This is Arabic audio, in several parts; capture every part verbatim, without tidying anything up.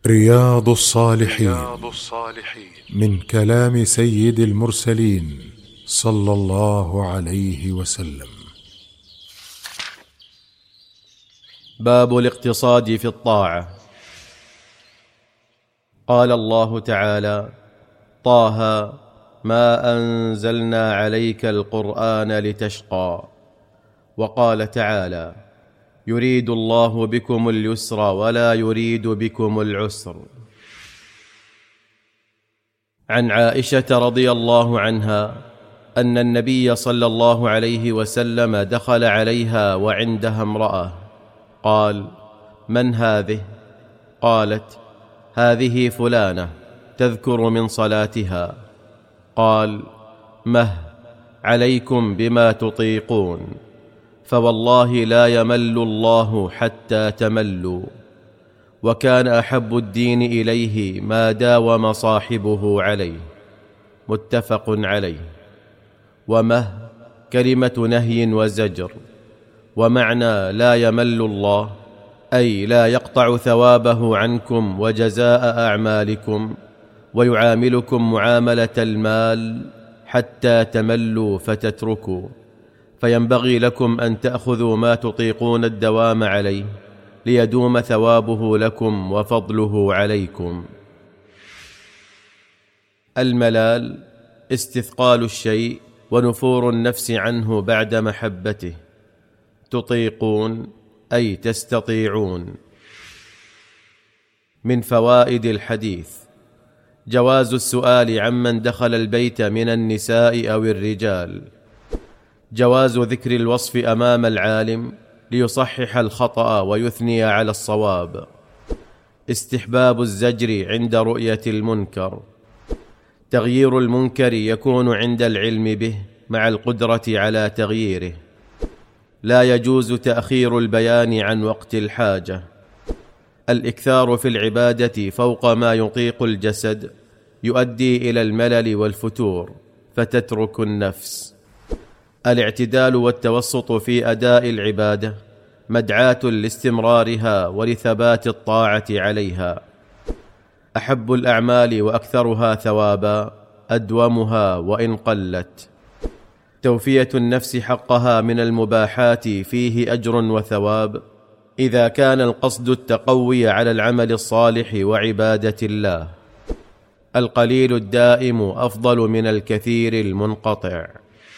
رياض الصالحين من كلام سيد المرسلين صلى الله عليه وسلم. باب الاقتصاد في الطاعة. قال الله تعالى: طه ما أنزلنا عليك القرآن لتشقى. وقال تعالى: يريد الله بكم اليسر ولا يريد بكم العسر. عن عائشة رضي الله عنها أن النبي صلى الله عليه وسلم دخل عليها وعندها امرأة، قال: من هذه؟ قالت: هذه فلانة تذكر من صلاتها. قال: مه عليكم بما تطيقون، فوالله لا يمل الله حتى تملوا. وكان أحب الدين إليه ما داوم صاحبه عليه. متفق عليه. ومه كلمة نهي وزجر، ومعنى لا يمل الله أي لا يقطع ثوابه عنكم وجزاء أعمالكم، ويعاملكم معاملة المال حتى تملوا فتتركوا. فينبغي لكم أن تأخذوا ما تطيقون الدوام عليه ليدوم ثوابه لكم وفضله عليكم. الملال استثقال الشيء ونفور النفس عنه بعد محبته. تطيقون أي تستطيعون. من فوائد الحديث: جواز السؤال عمن دخل البيت من النساء أو الرجال. جواز ذكر الوصف أمام العالم ليصحح الخطأ ويثني على الصواب. استحباب الزجر عند رؤية المنكر. تغيير المنكر يكون عند العلم به مع القدرة على تغييره. لا يجوز تأخير البيان عن وقت الحاجة. الإكثار في العبادة فوق ما يطيق الجسد يؤدي إلى الملل والفتور فتترك النفس. الاعتدال والتوسط في أداء العبادة مدعاة لاستمرارها ولثبات الطاعة عليها. أحب الأعمال وأكثرها ثوابا أدومها وإن قلت. توفية النفس حقها من المباحات فيه أجر وثواب إذا كان القصد التقوي على العمل الصالح وعبادة الله. القليل الدائم أفضل من الكثير المنقطع.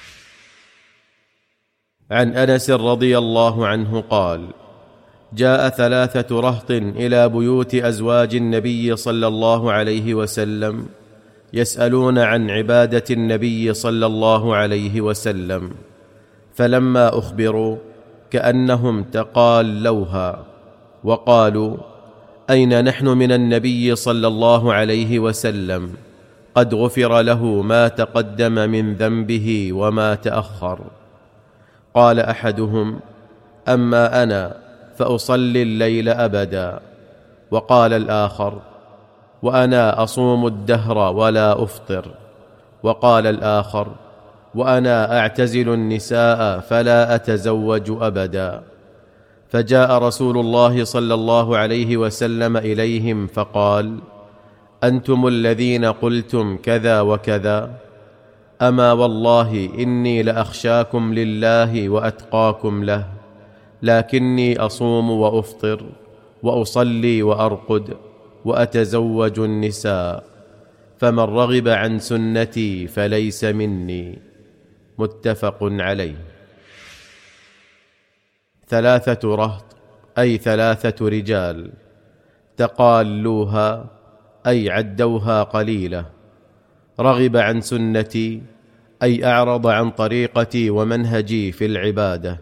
عن أنس رضي الله عنه قال: جاء ثلاثة رهط إلى بيوت أزواج النبي صلى الله عليه وسلم يسألون عن عبادة النبي صلى الله عليه وسلم، فلما أخبروا كأنهم تقالوها وقالوا: أين نحن من النبي صلى الله عليه وسلم؟ قد غفر له ما تقدم من ذنبه وما تأخر. قال أحدهم: أما أنا فأصلي الليل أبدا. وقال الآخر: وأنا أصوم الدهر ولا أفطر. وقال الآخر: وأنا أعتزل النساء فلا أتزوج أبدا. فجاء رسول الله صلى الله عليه وسلم إليهم فقال: أنتم الذين قلتم كذا وكذا؟ أما والله إني لأخشاكم لله وأتقاكم له، لكني أصوم وأفطر وأصلي وأرقد وأتزوج النساء، فمن رغب عن سنتي فليس مني. متفق عليه. ثلاثة رهط أي ثلاثة رجال. تقالوها أي عدوها قليلة. رغب عن سنتي أي أعرض عن طريقتي ومنهجي في العبادة.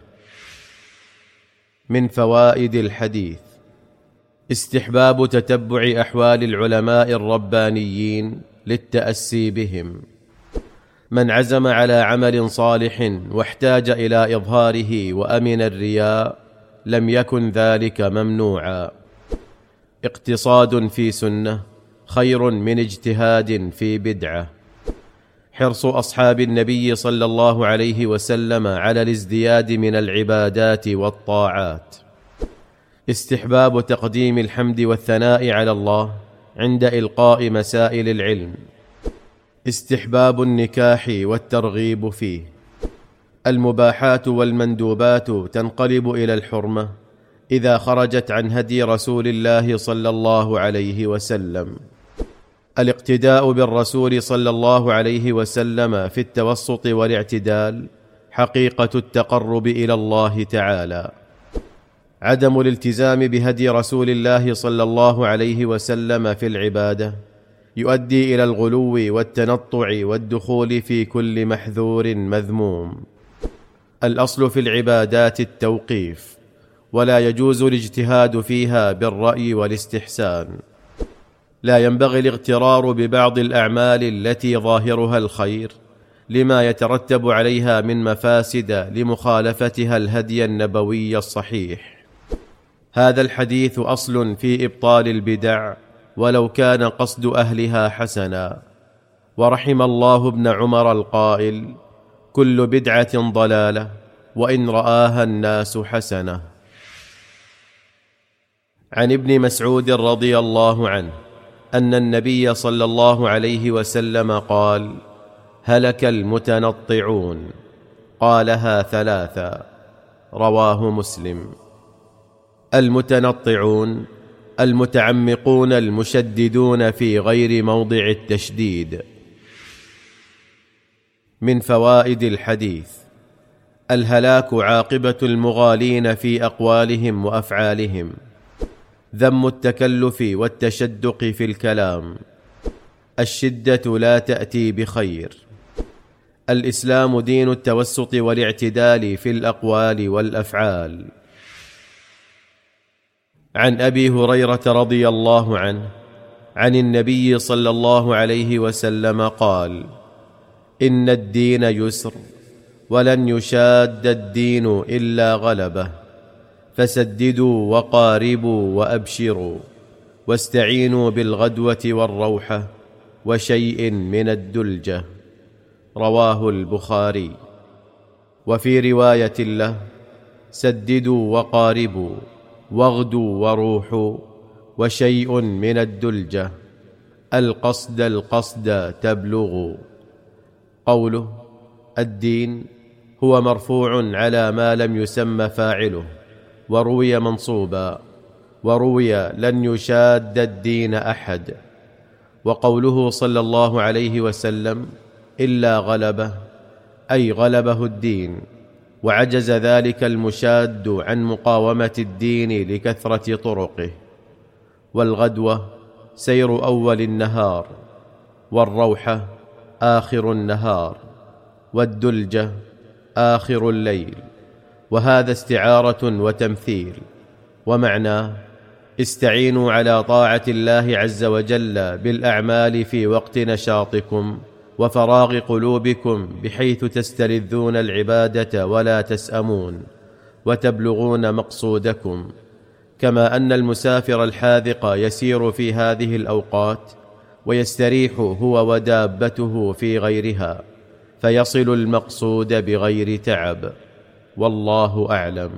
من فوائد الحديث: استحباب تتبع أحوال العلماء الربانيين للتأسي بهم. من عزم على عمل صالح واحتاج إلى إظهاره وأمن الرياء لم يكن ذلك ممنوعا. اقتصاد في سنة خير من اجتهاد في بدعة. حرص أصحاب النبي صلى الله عليه وسلم على الازدياد من العبادات والطاعات. استحباب تقديم الحمد والثناء على الله عند إلقاء مسائل العلم. استحباب النكاح والترغيب فيه. المباحات والمندوبات تنقلب إلى الحرمة إذا خرجت عن هدي رسول الله صلى الله عليه وسلم. الاقتداء بالرسول صلى الله عليه وسلم في التوسط والاعتدال حقيقة التقرب إلى الله تعالى. عدم الالتزام بهدي رسول الله صلى الله عليه وسلم في العبادة يؤدي إلى الغلو والتنطع والدخول في كل محذور مذموم. الأصل في العبادات التوقيف، ولا يجوز الاجتهاد فيها بالرأي والاستحسان. لا ينبغي الاغترار ببعض الأعمال التي ظاهرها الخير لما يترتب عليها من مفاسد لمخالفتها الهدي النبوي الصحيح. هذا الحديث أصل في إبطال البدع ولو كان قصد أهلها حسنا. ورحم الله ابن عمر القائل: كل بدعة ضلالة وإن رآها الناس حسنة. عن ابن مسعود رضي الله عنه أن النبي صلى الله عليه وسلم قال: هلك المتنطعون. قالها ثلاثا. رواه مسلم. المتنطعون المتعمقون المشددون في غير موضع التشديد. من فوائد الحديث: الهلاك عاقبة المغالين في أقوالهم وأفعالهم. ذم التكلف والتشدق في الكلام. الشدة لا تأتي بخير. الإسلام دين التوسط والاعتدال في الأقوال والأفعال. عن أبي هريرة رضي الله عنه عن النبي صلى الله عليه وسلم قال: إن الدين يسر ولن يشاد الدين إلا غلبه، فسددوا وقاربوا وأبشروا، واستعينوا بالغدوة والروحة وشيء من الدلجة. رواه البخاري. وفي رواية له: سددوا وقاربوا واغدوا وروحوا وشيء من الدلجة، القصد القصد تبلغوا. قوله الدين هو مرفوع على ما لم يسمى فاعله، وروي منصوبا، وروي لن يشاد الدين أحد. وقوله صلى الله عليه وسلم إلا غلبه، أي غلبه الدين، وعجز ذلك المشاد عن مقاومة الدين لكثرة طرقه. والغدوة سير أول النهار، والروحة آخر النهار، والدلجة آخر الليل. وهذا استعارة وتمثيل، ومعناه: استعينوا على طاعة الله عز وجل بالأعمال في وقت نشاطكم وفراغ قلوبكم، بحيث تستلذون العبادة ولا تسأمون وتبلغون مقصودكم. كما أن المسافر الحاذق يسير في هذه الأوقات ويستريح هو ودابته في غيرها، فيصل المقصود بغير تعب. والله أعلم.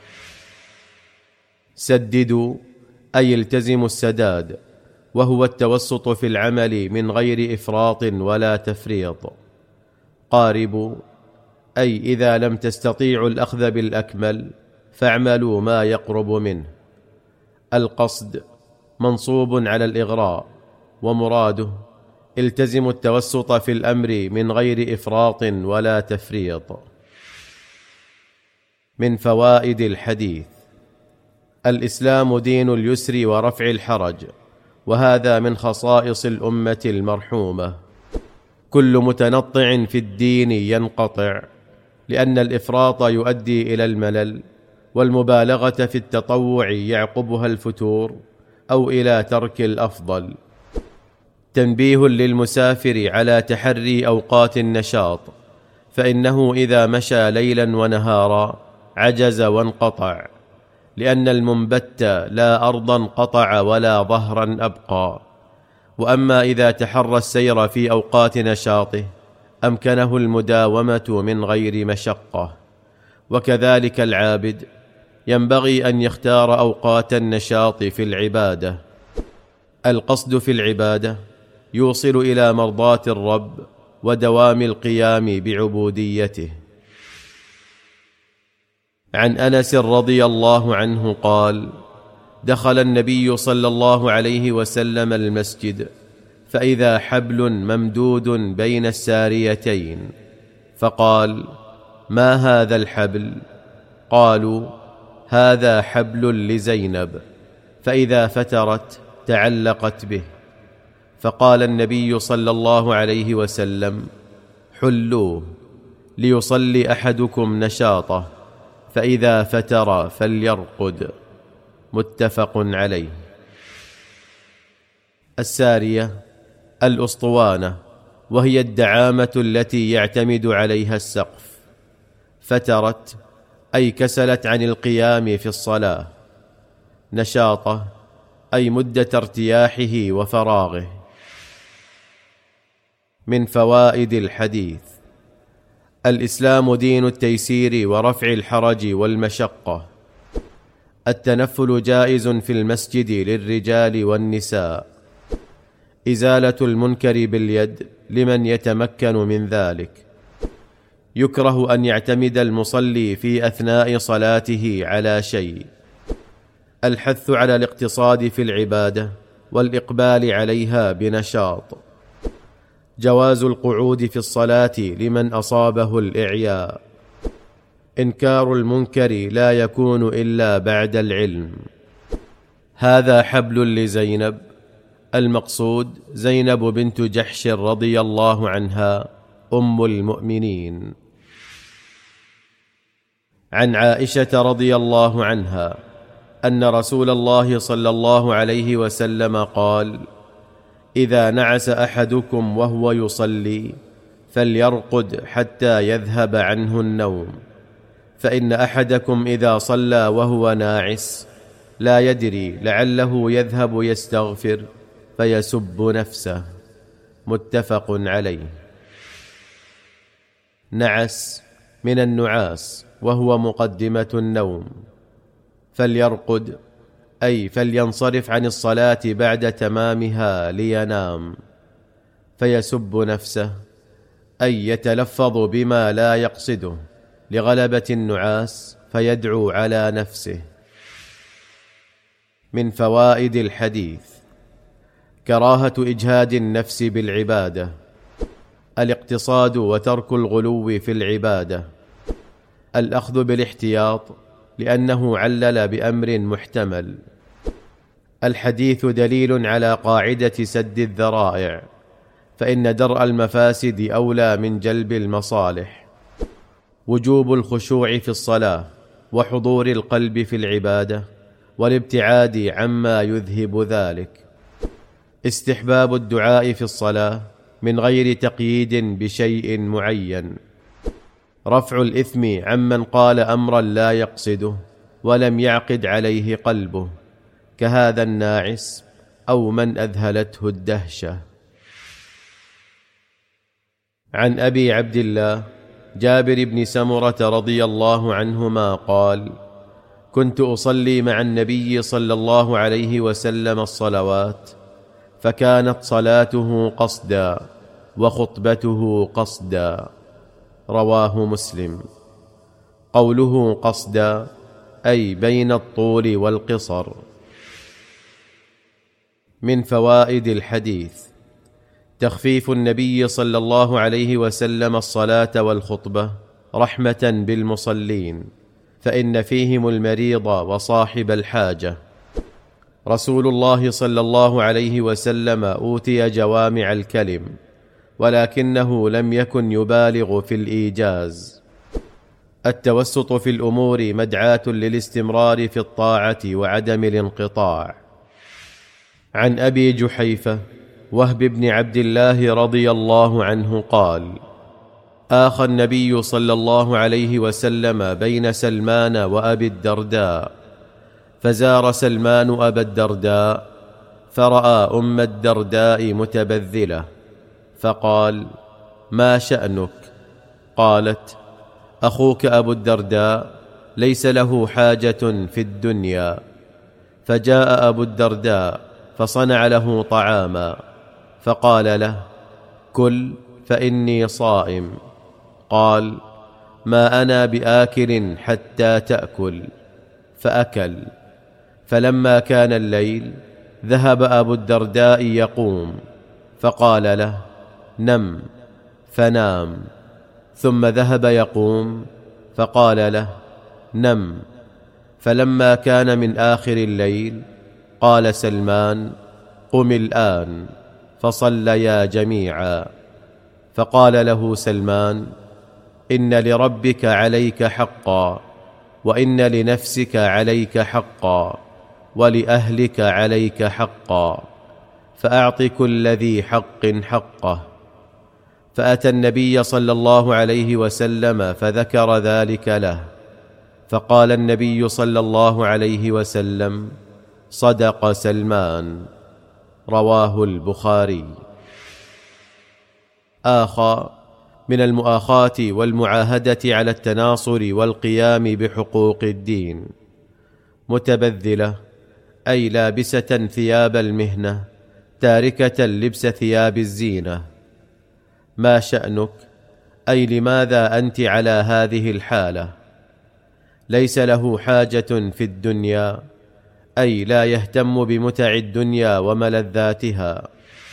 سددوا أي التزموا السداد، وهو التوسط في العمل من غير إفراط ولا تفريط. قاربوا أي إذا لم تستطيعوا الأخذ بالأكمل فاعملوا ما يقرب منه. القصد منصوب على الإغراء، ومراده: التزموا التوسط في الأمر من غير إفراط ولا تفريط. من فوائد الحديث: الإسلام دين اليسر ورفع الحرج، وهذا من خصائص الأمة المرحومة. كل متنطع في الدين ينقطع، لأن الإفراط يؤدي إلى الملل، والمبالغة في التطوع يعقبها الفتور أو إلى ترك الأفضل. تنبيه للمسافر على تحري أوقات النشاط، فإنه إذا مشى ليلا ونهارا عجز وانقطع، لأن المنبت لا أرضا قطع ولا ظهرا أبقى. وأما إذا تحرى السير في أوقات نشاطه أمكنه المداومة من غير مشقة. وكذلك العابد ينبغي أن يختار أوقات النشاط في العبادة. القصد في العبادة يوصل إلى مرضاة الرب ودوام القيام بعبوديته. عن أنس رضي الله عنه قال: دخل النبي صلى الله عليه وسلم المسجد فإذا حبل ممدود بين الساريتين، فقال: ما هذا الحبل؟ قالوا: هذا حبل لزينب، فإذا فترت تعلقت به. فقال النبي صلى الله عليه وسلم: حلوه ليصلي أحدكم نشاطه، فإذا فتر فليرقد. متفق عليه. السارية الأسطوانة، وهي الدعامة التي يعتمد عليها السقف. فترت أي كسلت عن القيام في الصلاة. نشاطه أي مدة ارتياحه وفراغه. من فوائد الحديث: الإسلام دين التيسير ورفع الحرج والمشقة. التنفل جائز في المسجد للرجال والنساء. إزالة المنكر باليد لمن يتمكن من ذلك. يكره أن يعتمد المصلي في أثناء صلاته على شيء. الحث على الاقتصاد في العبادة والإقبال عليها بنشاط. جواز القعود في الصلاة لمن أصابه الإعياء. إنكار المنكر لا يكون إلا بعد العلم. هذا حبل لزينب، المقصود زينب بنت جحش رضي الله عنها أم المؤمنين. عن عائشة رضي الله عنها أن رسول الله صلى الله عليه وسلم قال: إذا نعس أحدكم وهو يصلي فليرقد حتى يذهب عنه النوم، فإن أحدكم إذا صلى وهو ناعس لا يدري لعله يذهب يستغفر فيسب نفسه. متفق عليه. نعس من النعاس وهو مقدمة النوم. فليرقد أي فلينصرف عن الصلاة بعد تمامها لينام. فيسب نفسه أي يتلفظ بما لا يقصده لغلبة النعاس فيدعو على نفسه. من فوائد الحديث: كراهة إجهاد النفس بالعبادة. الاقتصاد وترك الغلو في العبادة. الأخذ بالاحتياط لأنه علل بأمر محتمل. الحديث دليل على قاعدة سد الذرائع، فإن درء المفاسد أولى من جلب المصالح. وجوب الخشوع في الصلاة وحضور القلب في العبادة والابتعاد عما يذهب ذلك. استحباب الدعاء في الصلاة من غير تقييد بشيء معين. رفع الإثم عمن قال أمرا لا يقصده ولم يعقد عليه قلبه، كهذا الناعس أو من أذهلته الدهشة. عن أبي عبد الله جابر بن سمرة رضي الله عنهما قال: كنت أصلي مع النبي صلى الله عليه وسلم الصلوات، فكانت صلاته قصدا وخطبته قصدا. رواه مسلم. قوله قصدا أي بين الطول والقصر. من فوائد الحديث: تخفيف النبي صلى الله عليه وسلم الصلاة والخطبة رحمة بالمصلين، فإن فيهم المريض وصاحب الحاجة. رسول الله صلى الله عليه وسلم أوتي جوامع الكلم، ولكنه لم يكن يبالغ في الإيجاز. التوسط في الأمور مدعاة للاستمرار في الطاعة وعدم الانقطاع. عن أبي جحيفة وهب بن عبد الله رضي الله عنه قال: آخى النبي صلى الله عليه وسلم بين سلمان وأبي الدرداء، فزار سلمان أبا الدرداء فرأى أم الدرداء متبذلة، فقال: ما شأنك؟ قالت: أخوك أبو الدرداء ليس له حاجة في الدنيا. فجاء أبو الدرداء فصنع له طعاما، فقال له: كل فإني صائم. قال: ما أنا بآكل حتى تأكل. فأكل. فلما كان الليل ذهب أبو الدرداء يقوم، فقال له: نم. فنام. ثم ذهب يقوم، فقال له: نم. فلما كان من آخر الليل قال سلمان: قم الآن. فصليا جميعا. فقال له سلمان: إن لربك عليك حقا، وإن لنفسك عليك حقا، ولأهلك عليك حقا، فأعط كل ذي حق حقه. فأتى النبي صلى الله عليه وسلم فذكر ذلك له، فقال النبي صلى الله عليه وسلم: صدق سلمان. رواه البخاري. آخى من المؤاخاة والمعاهدة على التناصر والقيام بحقوق الدين: متبذلة، أي لابسة ثياب المهنة، تاركة لبس ثياب الزينة. ما شأنك؟ أي لماذا أنت على هذه الحالة؟ ليس له حاجة في الدنيا، أي لا يهتم بمتع الدنيا وملذاتها.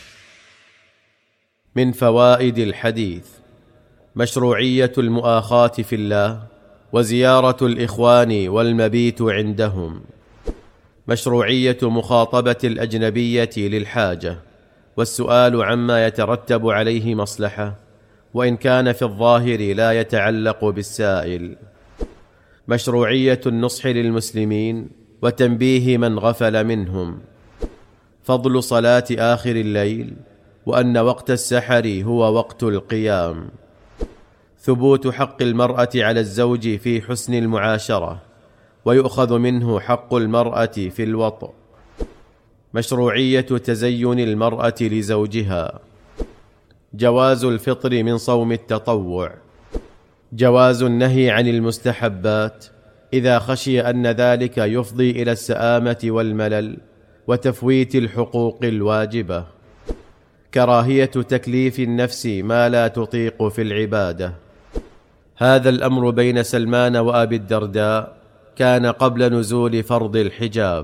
من فوائد الحديث: مشروعية المؤاخاة في الله، وزيارة الإخوان والمبيت عندهم. مشروعية مخاطبة الأجنبية للحاجة، والسؤال عما يترتب عليه مصلحة، وإن كان في الظاهر لا يتعلق بالسائل. مشروعية النصح للمسلمين وتنبيه من غفل منهم. فضل صلاة آخر الليل، وأن وقت السحر هو وقت القيام. ثبوت حق المرأة على الزوج في حسن المعاشرة، ويؤخذ منه حق المرأة في الوطء. مشروعية تزين المرأة لزوجها. جواز الفطر من صوم التطوع. جواز النهي عن المستحبات إذا خشي أن ذلك يفضي إلى السآمة والملل وتفويت الحقوق الواجبة. كراهية تكليف النفس ما لا تطيق في العبادة. هذا الأمر بين سلمان وأبي الدرداء كان قبل نزول فرض الحجاب.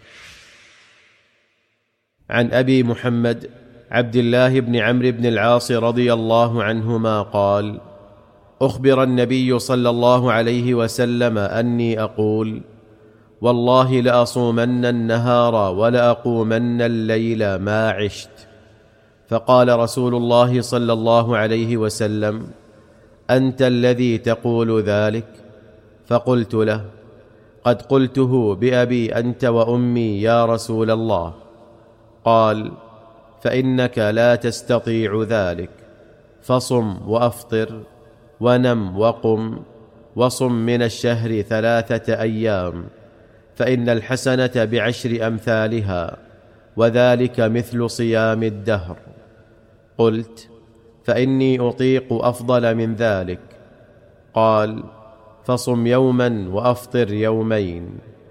عن أبي محمد عبد الله بن عمرو بن العاص رضي الله عنهما قال: أخبر النبي صلى الله عليه وسلم أني أقول: والله لأصومن النهار ولأقومن الليل ما عشت. فقال رسول الله صلى الله عليه وسلم: أنت الذي تقول ذلك؟ فقلت له: قد قلته بأبي أنت وأمي يا رسول الله. قال: فإنك لا تستطيع ذلك، فصم وأفطر، ونم وقم، وصم من الشهر ثلاثة أيام، فإن الحسنة بعشر أمثالها، وذلك مثل صيام الدهر. قلت: فإني أطيق أفضل من ذلك. قال: فصم يوما وأفطر يومين.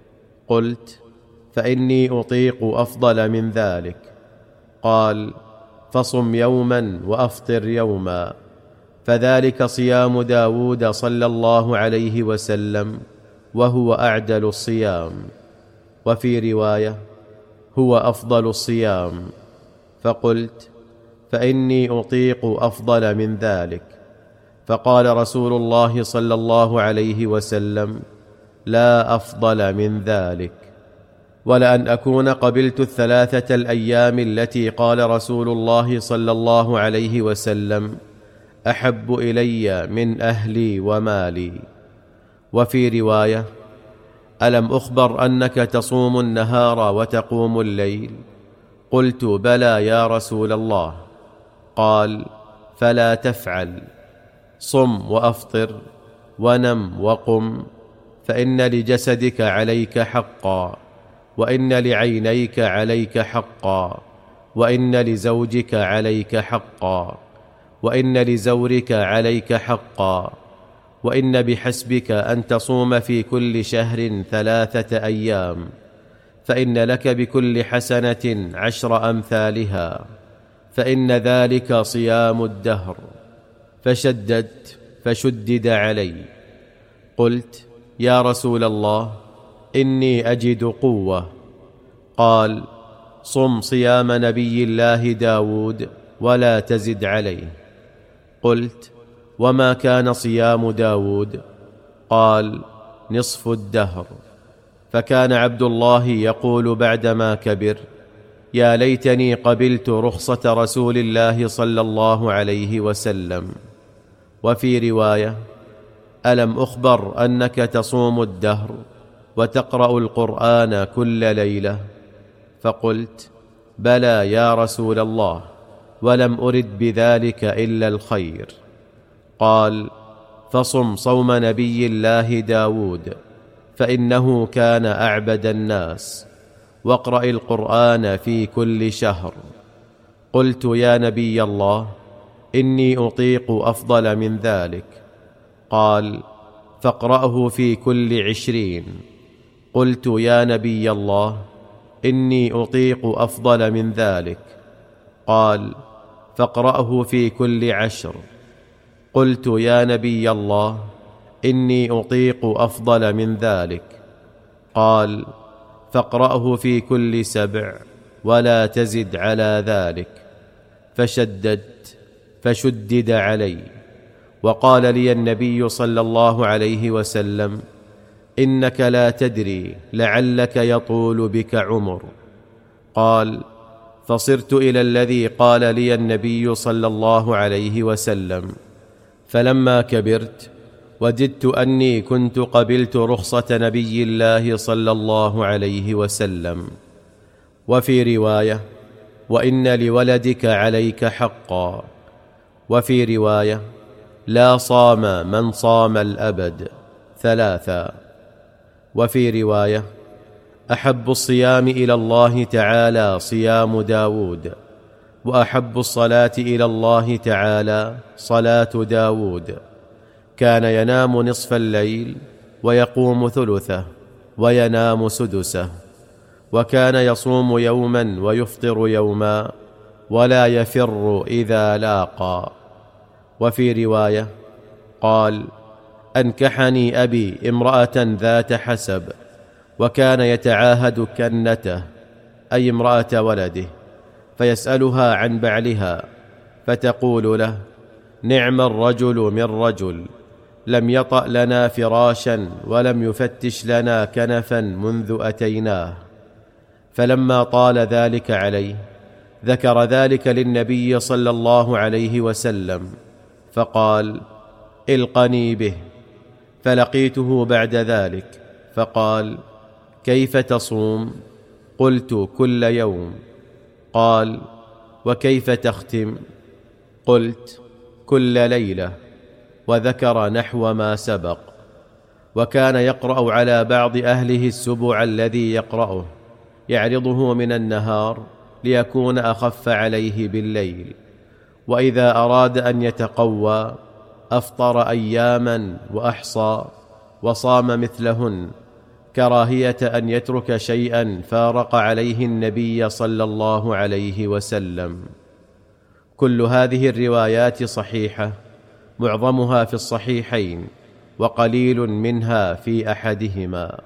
قلت: فإني أطيق أفضل من ذلك. قال: فصم يوما وأفطر يوما، فذلك صيام داود صلى الله عليه وسلم، وهو أعدل الصيام. وفي رواية: هو أفضل الصيام. فقلت: فإني أطيق أفضل من ذلك. فقال رسول الله صلى الله عليه وسلم: لا أفضل من ذلك. ولأن أكون قبلت الثلاثة الأيام التي قال رسول الله صلى الله عليه وسلم أحب إلي من أهلي ومالي. وفي رواية: ألم أخبر أنك تصوم النهار وتقوم الليل؟ قلت: بلى يا رسول الله. قال: فلا تفعل، صم وأفطر، ونم وقم، فإن لجسدك عليك حقا، وإن لعينيك عليك حقا، وإن لزوجك عليك حقا، وإن لزورك عليك حقا، وإن بحسبك أن تصوم في كل شهر ثلاثة أيام، فإن لك بكل حسنة عشر أمثالها، فإن ذلك صيام الدهر. فشددت فشدد علي. قلت: يا رسول الله، إني أجد قوة. قال: صم صيام نبي الله داود ولا تزد عليه. قلت: وما كان صيام داود؟ قال: نصف الدهر. فكان عبد الله يقول بعدما كبر: يا ليتني قبلت رخصة رسول الله صلى الله عليه وسلم. وفي رواية: ألم أخبر أنك تصوم الدهر وتقرأ القرآن كل ليلة؟ فقلت: بلى يا رسول الله، ولم أرد بذلك إلا الخير. قال: فصم صوم نبي الله داود، فإنه كان أعبد الناس، واقرأ القرآن في كل شهر. قلت: يا نبي الله، إني أطيق أفضل من ذلك. قال: فاقرأه في كل عشرين. قلت: يا نبي الله، إني أطيق أفضل من ذلك. قال: فاقرأه في كل عشر. قلت: يا نبي الله، إني أطيق أفضل من ذلك. قال: فاقرأه في كل سبع ولا تزد على ذلك. فشددت فشدد علي. وقال لي النبي صلى الله عليه وسلم: إنك لا تدري، لعلك يطول بك عمر. قال: فصرت إلى الذي قال لي النبي صلى الله عليه وسلم، فلما كبرت وددت أني كنت قبلت رخصة نبي الله صلى الله عليه وسلم. وفي رواية: وإن لولدك عليك حقا. وفي رواية: لا صام من صام الأبد ثلاثا. وفي رواية: أحب الصيام إلى الله تعالى صيام داود، وأحب الصلاة إلى الله تعالى صلاة داود. كان ينام نصف الليل ويقوم ثلثه وينام سدسه، وكان يصوم يوما ويفطر يوما، ولا يفر إذا لاقى. وفي رواية: قال: أنكحني أبي امرأة ذات حسب، وكان يتعاهد كنته، أي امرأة ولده، فيسألها عن بعلها، فتقول له: نعم الرجل من رجل، لم يطأ لنا فراشا ولم يفتش لنا كنفا منذ أتيناه. فلما طال ذلك عليه ذكر ذلك للنبي صلى الله عليه وسلم، فقال: القني به. فلقيته بعد ذلك فقال: كيف تصوم؟ قلت: كل يوم. قال: وكيف تختم؟ قلت: كل ليلة. وذكر نحو ما سبق. وكان يقرأ على بعض أهله السبع الذي يقرأه، يعرضه من النهار ليكون أخف عليه بالليل، وإذا أراد أن يتقوى أفطر أياما وأحصى وصام مثلهن، كراهية أن يترك شيئا فارق عليه النبي صلى الله عليه وسلم. كل هذه الروايات صحيحة، معظمها في الصحيحين، وقليل منها في أحدهما.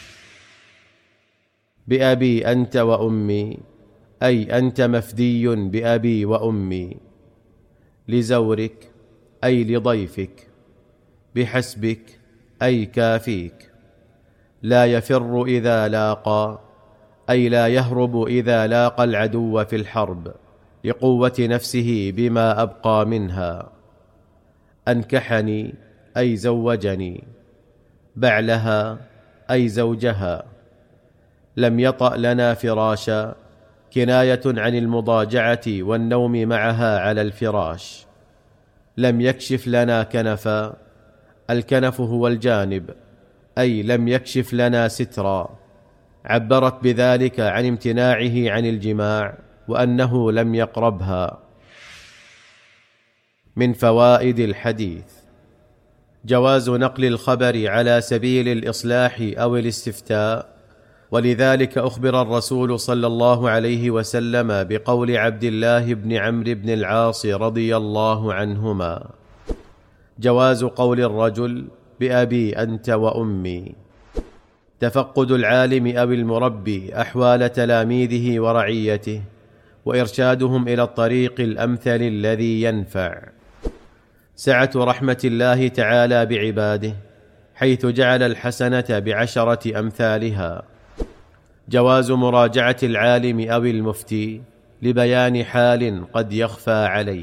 بأبي أنت وأمي، أي أنت مفدي بأبي وأمي. لزورك، أي لضيفك. بحسبك، أي كافيك. لا يفر إذا لاقى، أي لا يهرب إذا لاقى العدو في الحرب، لقوة نفسه بما أبقى منها. أنكحني، أي زوجني. بعلها، أي زوجها. لم يطأ لنا فراشا، كناية عن المضاجعة والنوم معها على الفراش. لم يكشف لنا كنفا، الكنف هو الجانب، أي لم يكشف لنا سترا. عبرت بذلك عن امتناعه عن الجماع، وأنه لم يقربها. من فوائد الحديث: جواز نقل الخبر على سبيل الإصلاح أو الاستفتاء، ولذلك أخبر الرسول صلى الله عليه وسلم بقول عبد الله بن عمرو بن العاص رضي الله عنهما: جواز قول الرجل بأبي أنت وأمي. تفقد العالم أو المربي أحوال تلاميذه ورعيته، وإرشادهم إلى الطريق الأمثل الذي ينفع. سعة رحمة الله تعالى بعباده، حيث جعل الحسنة بعشرة أمثالها. جواز مراجعة العالم أو المفتي لبيان حال قد يخفى عليه.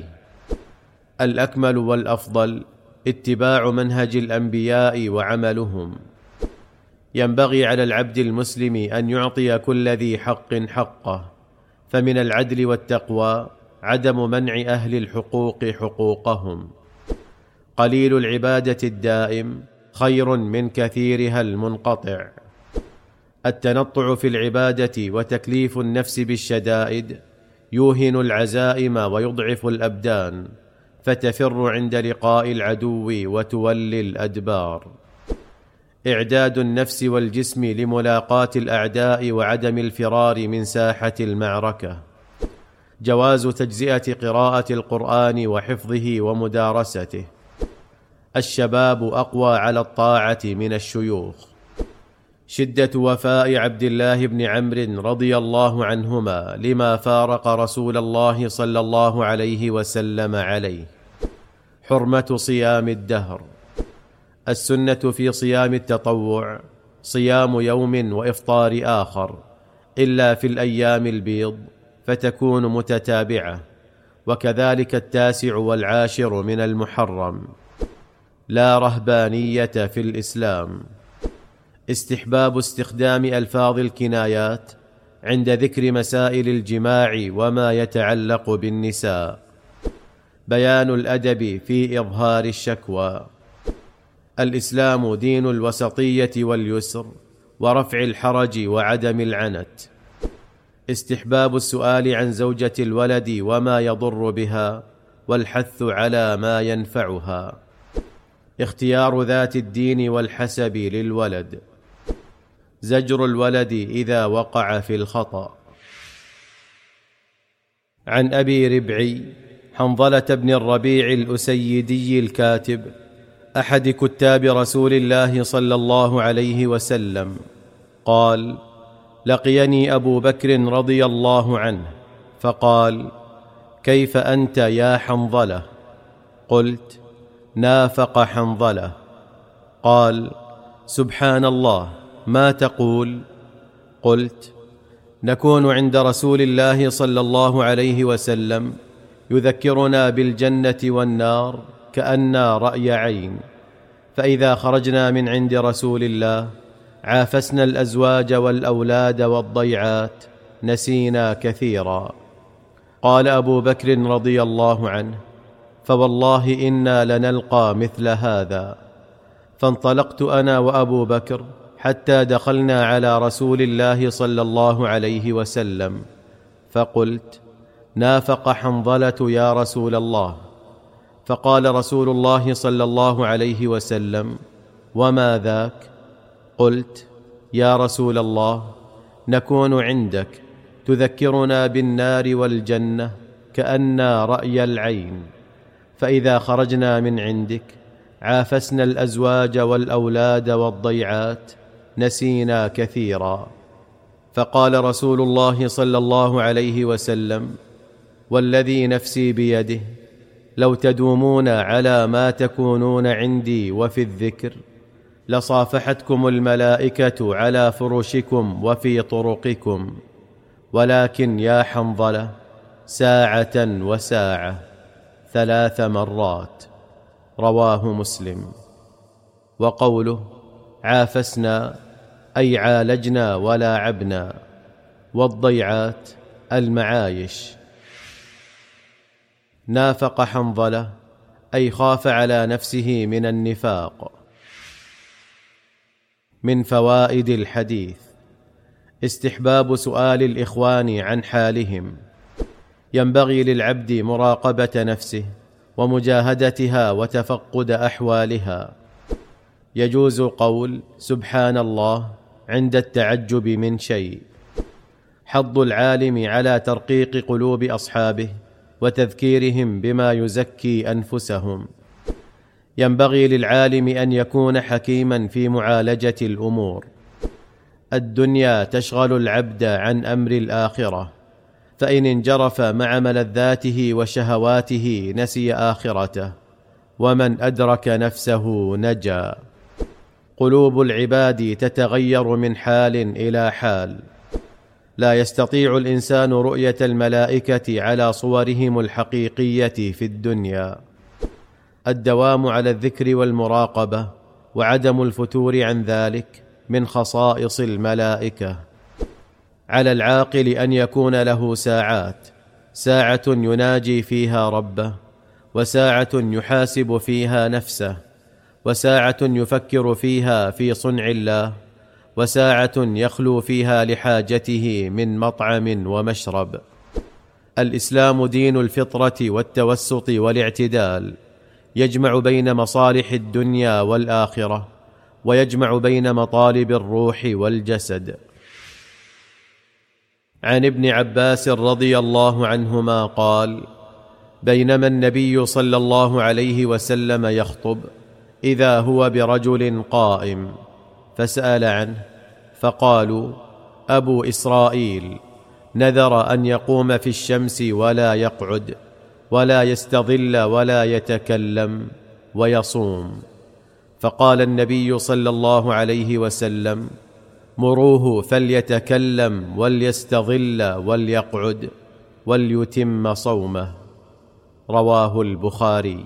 الأكمل والأفضل اتباع منهج الأنبياء وعملهم. ينبغي على العبد المسلم أن يعطي كل ذي حق حقه، فمن العدل والتقوى عدم منع أهل الحقوق حقوقهم. قليل العبادة الدائم خير من كثيرها المنقطع. التنطع في العبادة وتكليف النفس بالشدائد يوهن العزائم ويضعف الأبدان، فتفر عند لقاء العدو وتولي الأدبار. إعداد النفس والجسم لملاقاة الأعداء وعدم الفرار من ساحة المعركة. جواز تجزئة قراءة القرآن وحفظه ومدارسته. الشباب أقوى على الطاعة من الشيوخ. شدة وفاء عبد الله بن عمرو رضي الله عنهما لما فارق رسول الله صلى الله عليه وسلم عليه. حرمة صيام الدهر. السنة في صيام التطوع صيام يوم وإفطار آخر، إلا في الأيام البيض فتكون متتابعة، وكذلك التاسع والعاشر من المحرم. لا رهبانية في الإسلام. استحباب استخدام ألفاظ الكنايات عند ذكر مسائل الجماع وما يتعلق بالنساء. بيان الأدب في إظهار الشكوى. الإسلام دين الوسطية واليسر، ورفع الحرج وعدم العنت. استحباب السؤال عن زوجة الولد وما يضر بها، والحث على ما ينفعها. اختيار ذات الدين والحسب للولد. زجر الولد إذا وقع في الخطأ. عن أبي ربعي حنظلة بن الربيع الأسيدي الكاتب، أحد كتاب رسول الله صلى الله عليه وسلم، قال: لقيني أبو بكر رضي الله عنه فقال: كيف أنت يا حنظلة؟ قلت: نافق حنظلة. قال: سبحان الله، ما تقول؟ قلت: نكون عند رسول الله صلى الله عليه وسلم يذكرنا بالجنة والنار كأننا رأي عين، فإذا خرجنا من عند رسول الله عافسنا الأزواج والأولاد والضيعات، نسينا كثيرا. قال أبو بكر رضي الله عنه: فوالله إنا لنلقى مثل هذا. فانطلقت أنا وأبو بكر حتى دخلنا على رسول الله صلى الله عليه وسلم، فقلت: نافق حنظلة يا رسول الله. فقال رسول الله صلى الله عليه وسلم: وما ذاك؟ قلت: يا رسول الله، نكون عندك تذكرنا بالنار والجنة كأننا رأي العين، فإذا خرجنا من عندك عافسنا الأزواج والأولاد والضيعات، نسينا كثيرا. فقال رسول الله صلى الله عليه وسلم: والذي نفسي بيده، لو تدومون على ما تكونون عندي وفي الذكر لصافحتكم الملائكة على فرشكم وفي طرقكم، ولكن يا حنظلة ساعة وساعة، ثلاث مرات. رواه مسلم. وقوله عافسنا أي عالجنا ولاعبنا، والضيعات المعايش. نافق حنظلة أي خاف على نفسه من النفاق. من فوائد الحديث: استحباب سؤال الإخوان عن حالهم. ينبغي للعبد مراقبة نفسه ومجاهدتها وتفقد أحوالها، يجوز قول سبحان الله عند التعجب من شيء. حض العالم على ترقيق قلوب أصحابه وتذكيرهم بما يزكي أنفسهم. ينبغي للعالم أن يكون حكيما في معالجة الأمور. الدنيا تشغل العبد عن أمر الآخرة، فإن انجرف مع ملذاته وشهواته نسي آخرته، ومن أدرك نفسه نجا. قلوب العباد تتغير من حال إلى حال. لا يستطيع الإنسان رؤية الملائكة على صورهم الحقيقية في الدنيا. الدوام على الذكر والمراقبة وعدم الفتور عن ذلك من خصائص الملائكة. على العاقل أن يكون له ساعات، ساعة يناجي فيها ربه، وساعة يحاسب فيها نفسه، وساعة يفكر فيها في صنع الله، وساعة يخلو فيها لحاجته من مطعم ومشرب. الإسلام دين الفطرة والتوسط والاعتدال، يجمع بين مصالح الدنيا والآخرة، ويجمع بين مطالب الروح والجسد. عن ابن عباس رضي الله عنهما قال: بينما النبي صلى الله عليه وسلم يخطب إذا هو برجل قائم، فسأل عنه فقالوا: أبو إسرائيل نذر أن يقوم في الشمس ولا يقعد ولا يستظل ولا يتكلم ويصوم. فقال النبي صلى الله عليه وسلم: مروه فليتكلم وليستظل وليقعد وليتم صومه. رواه البخاري.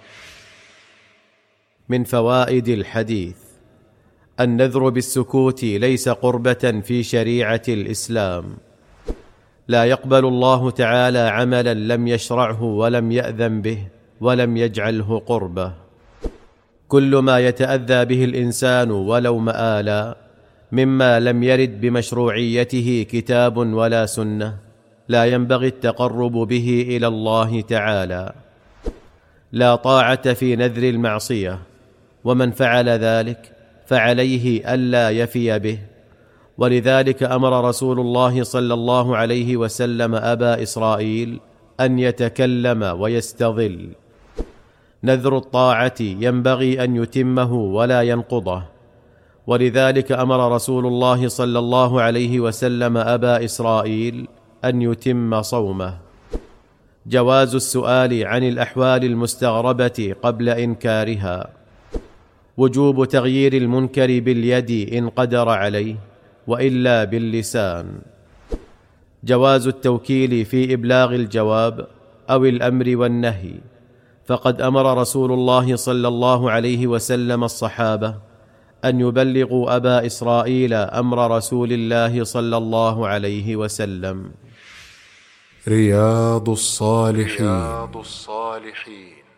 من فوائد الحديث: النذر بالسكوت ليس قربة في شريعة الإسلام. لا يقبل الله تعالى عملا لم يشرعه ولم يأذن به ولم يجعله قربة. كل ما يتأذى به الإنسان ولو مآلا مما لم يرد بمشروعيته كتاب ولا سنة لا ينبغي التقرب به إلى الله تعالى. لا طاعة في نذر المعصية، ومن فعل ذلك فعليه ألا يفي به. ولذلك أمر رسول الله صلى الله عليه وسلم أبا إسرائيل أن يتكلم ويستظل. نذر الطاعة ينبغي أن يتمه ولا ينقضه، ولذلك أمر رسول الله صلى الله عليه وسلم أبا إسرائيل أن يتم صومه. جواز السؤال عن الأحوال المستغربة قبل إنكارها. وجوب تغيير المنكر باليد إن قدر عليه، وإلا باللسان. جواز التوكيل في إبلاغ الجواب أو الأمر والنهي، فقد أمر رسول الله صلى الله عليه وسلم الصحابة أن يبلغوا أبا إسرائيل أمر رسول الله صلى الله عليه وسلم. رياض الصالحين, رياض الصالحين